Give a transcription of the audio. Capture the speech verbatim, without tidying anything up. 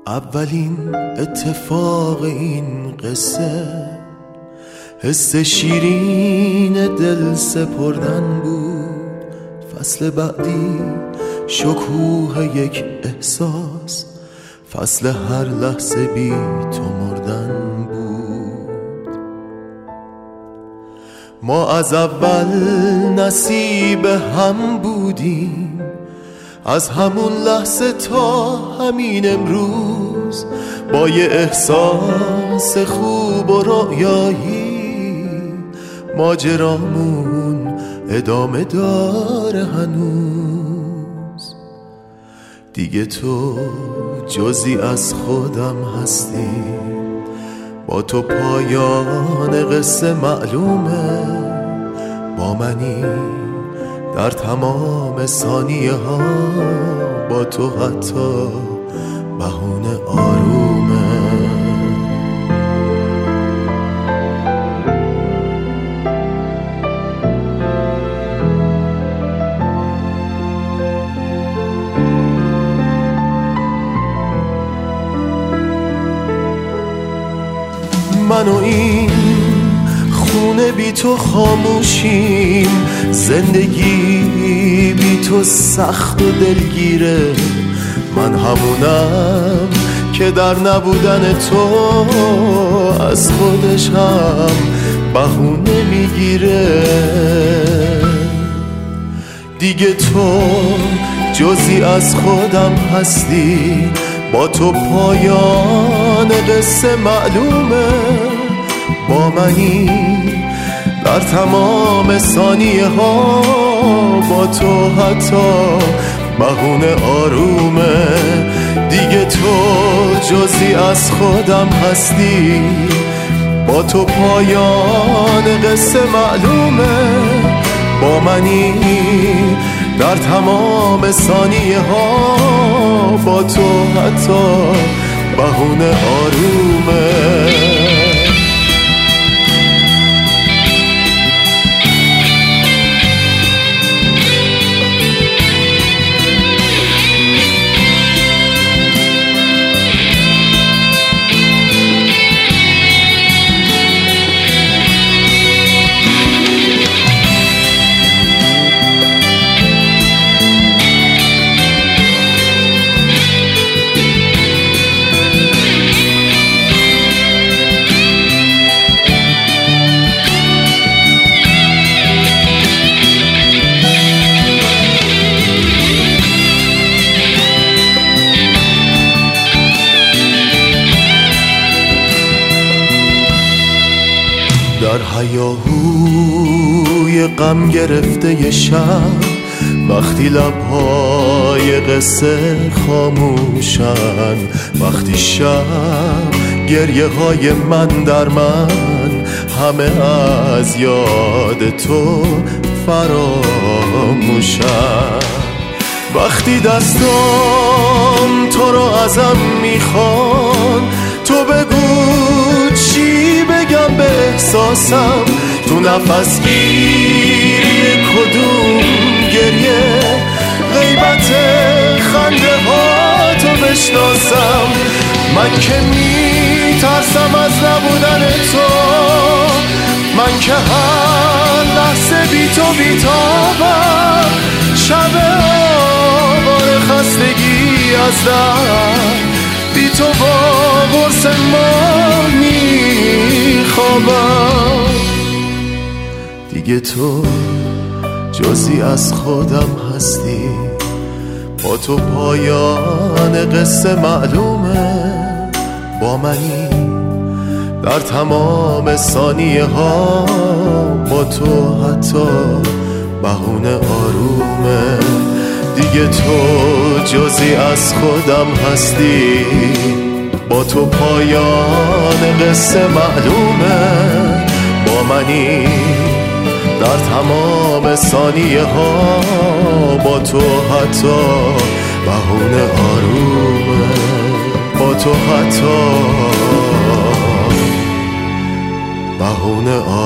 اولین اتفاق این قصه حس شیرین دل سپردن بود. فصل بعدی شکوه یک احساس، فصل هر لحظه بی تو مردن بود. ما از اول نصیب هم بودیم، از همون لحظه تا همین امروز، با یه احساس خوب و رویایی ماجرامون ادامه داره هنوز. دیگه تو جزئی از خودم هستی، با تو پایان قصه معلومه، با منی در تمام ثانیه ها، با تو حتی بهونه آرومه. من و این خونه بی تو خاموشیم، زندگی بی تو سخت و دلگیره. من همونم که در نبودن تو از خودش هم بهونه میگیره. دیگه تو جزئی از خودم هستی، با تو پایان قصه معلومه، با منی در تمام ثانیه ها، با تو حتی بهونه آرومه. دیگه تو جزئی از خودم هستی، با تو پایان قصه معلومه، با منی در تمام ثانیه ها، با تو حتی بهونه آرومه. در هیاهوی غم گرفته ی شب، وقتی لبهای قصه خاموشن، وقتی شب گریه های من در من همه از یاد تو فراموشن، وقتی دستام تو رو ازم میخوان، تو بگو چی بگم به احساسم، تو نفس گیری کدوم گریه، غیبت خنده ها تو بشناسم. من که میترسم از نبودن تو، من که هر لحظه بی تو بیتابم، شب آوار خستگی از در، بی تو با قرص ما میخوابم. دیگه تو جزئی از خودم هستی، با تو پایان قصه معلومه، با منی در تمام ثانیه ها، با تو حتی بهونه آرومه. دیگه تو جزئی از خودم هستی، با تو پایان قصه معلومه، با منی در تمام ثانیه ها، با تو حتی بهونه آرومه، با تو حتی بهونه آرومه.